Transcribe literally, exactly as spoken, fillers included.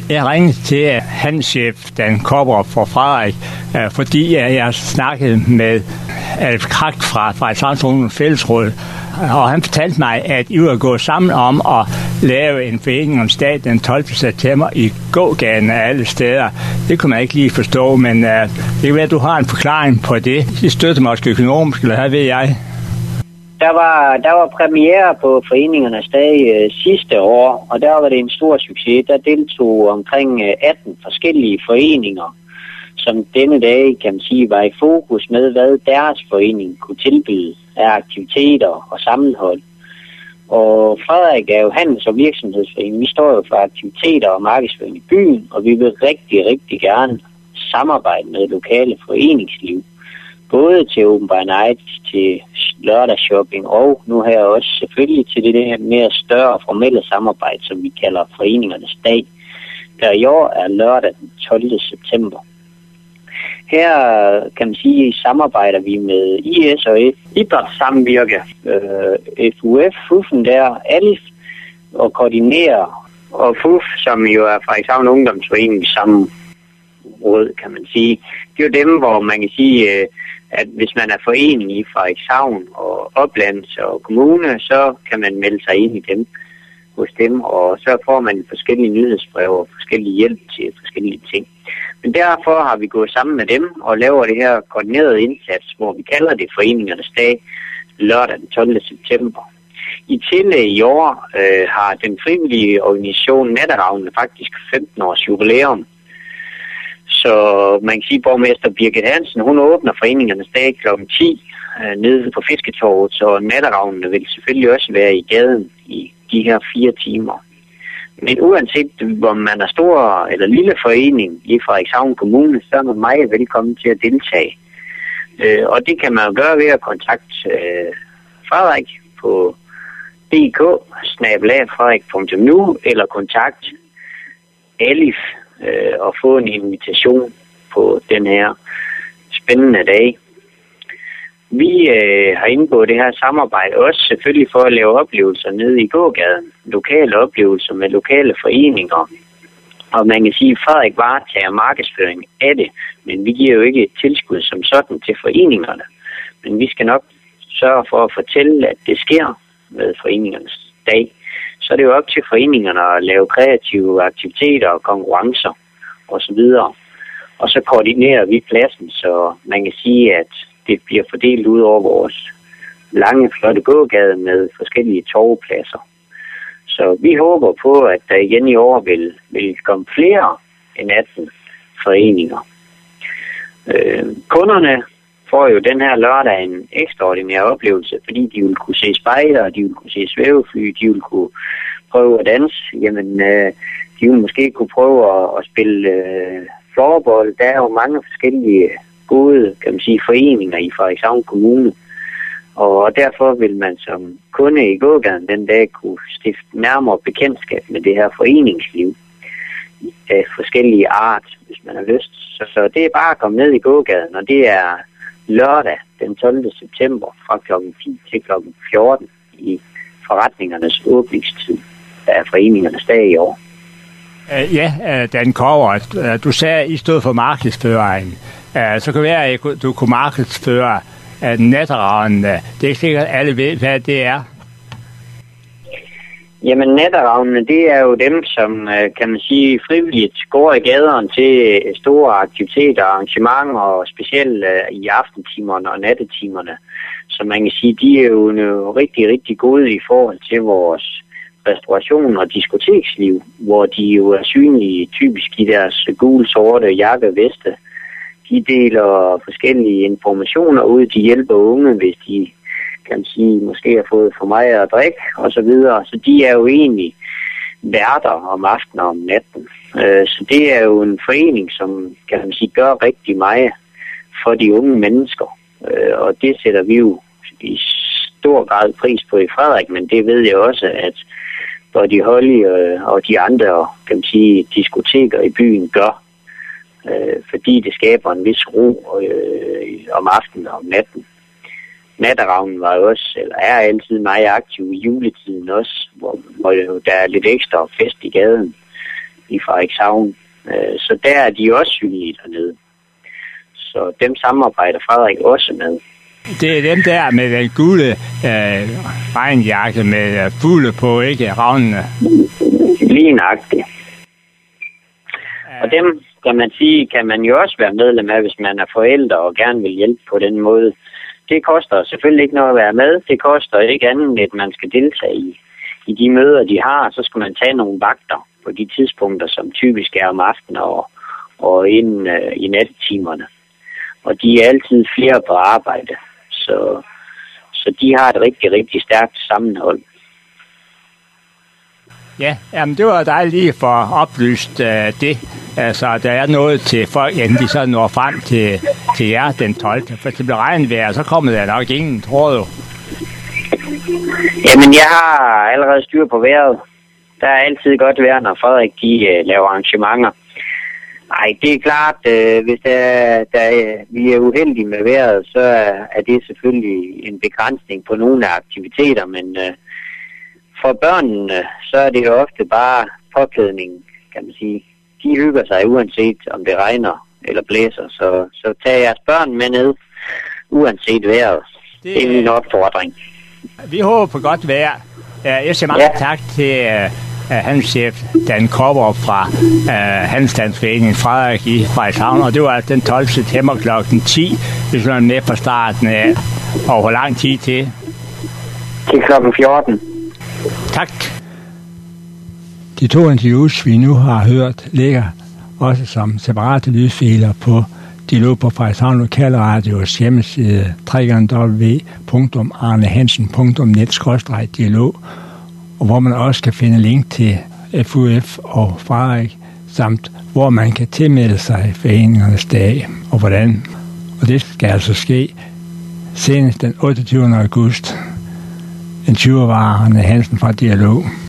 Jeg ringede til handelschef Dan Kopper fra Frederik, fordi jeg snakkede med Alf Krak fra Frederikshavn Fællesråd, og han fortalte mig, at I var gået sammen om at lave en forening om stat den tolvte september i gågaden af alle steder. Det kunne man ikke lige forstå, men uh, det kan være, at du har en forklaring på det. Det støtter måske økonomisk, eller hvad ved jeg? Der var, der var premiere på Foreningernes Dag øh, sidste år, og der var det en stor succes. Der deltog omkring øh, atten forskellige foreninger, som denne dag, kan man sige, var i fokus med, hvad deres forening kunne tilbyde af aktiviteter og sammenhold. Og Frederik er jo handels- og virksomhedsforening. Vi står jo for aktiviteter og markedsføring i byen, og vi vil rigtig, rigtig gerne samarbejde med lokale foreningsliv. Både til Open by Night, til lørdagsshopping og nu her også selvfølgelig til det der mere større formelle samarbejde, som vi kalder Foreningernes Dag, der i år er lørdag den tolvte september. Her kan man sige, samarbejder vi med I S og Idrætssamvirke, øh, F U F, F U F'en der, Alif, og koordinerer, og F U F, som jo er Frederikshavn Ungdomsforening i samme råd, kan man sige. Det er jo dem, hvor man kan sige, øh, at hvis man er forening i Frederikshavn og Oplands og kommune, så kan man melde sig ind i dem hos dem, og så får man forskellige nyhedsbreve og forskellige hjælp til forskellige ting. Men derfor har vi gået sammen med dem og laver det her koordinerede indsats, hvor vi kalder det Foreningernes Dag lørdag den tolvte september. I tillæg i år øh, har den frivillige organisation Natteravnene faktisk femten års jubilæum. Så man kan sige, at borgmester Birgit Hansen, hun åbner Foreningernes Dag klokken ti øh, nede på Fisketorvet, så Natteravnene vil selvfølgelig også være i gaden i de her fire timer. Men uanset om man er stor eller lille forening i Frederikshavn Kommune, så er man meget velkommen til at deltage. Øh, og det kan man jo gøre ved at kontakte øh, Frederik på d k bindestreg frederik punktum n u eller kontakt Alif øh, og få en invitation på den her spændende dag. Vi øh, har indgået det her samarbejde også selvfølgelig for at lave oplevelser nede i gågaden. Lokale oplevelser med lokale foreninger. Og man kan sige, at Frederik varetager markedsføring af det, men vi giver jo ikke et tilskud som sådan til foreningerne. Men vi skal nok sørge for at fortælle, at det sker med Foreningernes Dag. Så er det jo op til foreningerne at lave kreative aktiviteter og konkurrencer osv. Og så koordinerer vi pladsen, så man kan sige, at det bliver fordelt ud over vores lange, flotte gågade med forskellige torvepladser. Så vi håber på, at der igen i år vil, vil komme flere end atten foreninger. Øh, kunderne får jo den her lørdag en ekstraordinær oplevelse, fordi de vil kunne se spejder, de vil kunne se svævefly, de vil kunne prøve at danse. Jamen, øh, de vil måske kunne prøve at, at spille øh, floorball. Der er jo mange forskellige gode, kan man sige, foreninger i Frederikshavn Kommune. Og derfor vil man som kunde i gågaden den dag kunne stifte nærmere bekendtskab med det her foreningsliv af forskellige art, hvis man har lyst. Så, så det er bare at komme ned i gågaden, og det er lørdag den tolvte september fra klokken ti til klokken fjorten i forretningernes åbningstid af Foreningernes Dag i år. Uh, ja, uh, Dan Kopper, uh, du sagde, at I stod for markedsføringen. Uh, så kan det være, at du kunne markedsføre uh, Natteravnene. Det er ikke sikkert, at alle ved, hvad det er. Jamen, Natteravnene, det er jo dem, som, kan man sige, frivilligt går i gaderne til store aktiviteter og arrangementer, og specielt i aftentimerne og nattetimerne. Så man kan sige, de er jo rigtig, rigtig gode i forhold til vores restauration og diskoteksliv, hvor de jo er synlige typisk i deres gule, sorte jakke og veste. De deler forskellige informationer ud, de hjælper unge, hvis de kan man sige, måske har fået for meget at drikke og så videre. Så de er jo egentlig værter om aftenen og om natten. Så det er jo en forening, som kan man sige, gør rigtig meget for de unge mennesker. Og det sætter vi jo i stor grad pris på i Frederik, men det ved jeg også, at både de Holly og de andre, kan man sige, diskoteker i byen gør. Fordi det skaber en vis ro om aftenen og om natten. Natteravnen var jo også, eller er altid meget aktiv i juletiden også, hvor, hvor der er lidt ekstra fest i gaden. i Frederikshavn. Øh, så der er de også synlige dernede. Så dem samarbejder Frederik også med. Det er dem der med den gule øh, regnjakke med fugle på, ikke? Ravnene. Lige nøjagtigt. Og dem, kan man sige, kan man jo også være medlem af, hvis man er forældre og gerne vil hjælpe på den måde. Det koster selvfølgelig ikke noget at være med. Det koster ikke andet, end at man skal deltage i, i de møder, de har. Så skal man tage nogle vagter på de tidspunkter, som typisk er om aftenen og, og inden øh, i nattetimerne. Og de er altid flere på arbejde. Så, så de har et rigtig, rigtig stærkt sammenhold. Ja, jamen det var dejligt lige at få oplyst uh, det. Altså, der er noget til folk, inden de så når frem til, til jer den tolvte For det bliver regnvejr, så kommer der nok ingen, tror du? Jamen, jeg har allerede styr på vejret. Der er altid godt vejr, når Frederik de uh, laver arrangementer. Nej, det er klart, uh, hvis der, der, uh, vi er uheldige med vejret, så uh, er det selvfølgelig en begrænsning på nogle af aktiviteter, men uh, for børnene, så er det jo ofte bare påklædning, kan man sige. De hygger sig uanset om det regner eller blæser, så, så tag jeres børn med ned, uanset vejret. Det, det er min opfordring. Vi håber på godt vejr. Jeg siger mange ja. tak til uh, handelschef Dan Kopper fra uh, Handelsstandsforeningen Frederik i Frederikshavn, og det var den tolvte september klokken ti, hvis man er med fra starten af. Og hvor lang tid til? Til klokken fjorten. Tak. De to interviews, vi nu har hørt, ligger også som separate lydfiler på de lå på Frederikshavn Lokalradios hjemmeside w w w punktum arnehansen punktum net skråstreg dialog, og hvor man også kan finde link til F U F og Frederik, samt hvor man kan tilmelde sig foreningernes dag og hvordan. Og det skal altså ske senest den otteogtyvende august. En tyver var Arne Hansen fra Dialog.